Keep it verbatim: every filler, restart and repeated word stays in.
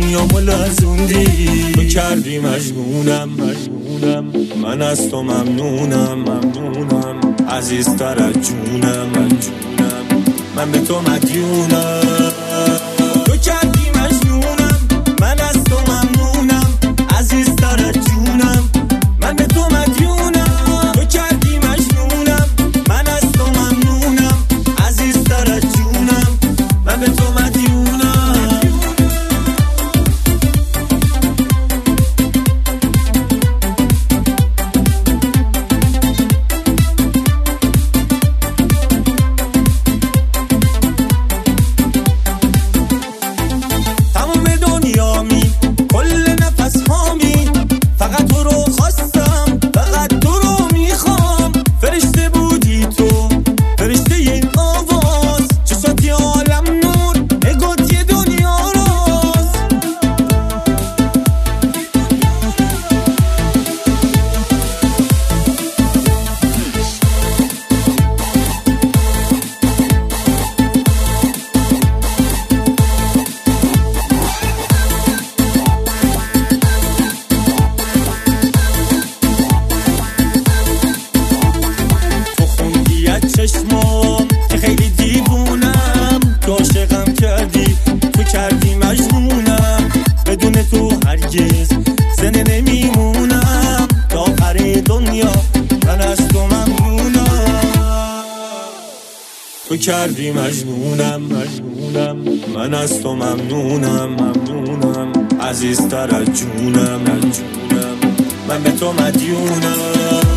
دنیامو لرزوندی. تو کردی مجنونم مجنونم، من از تو ممنونم ممنونم، عزیزتر از جونم از جونم، من به تو مدیونم. تو کردی مجنونم، من از تو ممنونم، عزیزتر از جونم، من به تو مدیونم. تو کردی مجنونم، من از تو ممنونم، عزیزتر از جونم، من به تو مدیونم. چشمام که خیلی دیوونم، تو عاشقم کردی، تو کردی مجنونم، بدون تو هرگز زنده نمیمونم، تا آخر دنیا من از تو ممنونم. تو کردی مجنونم مجنونم، من از تو ممنونم ممنونم، عزیزتر از جونم از جونم، من به تو مدیونم.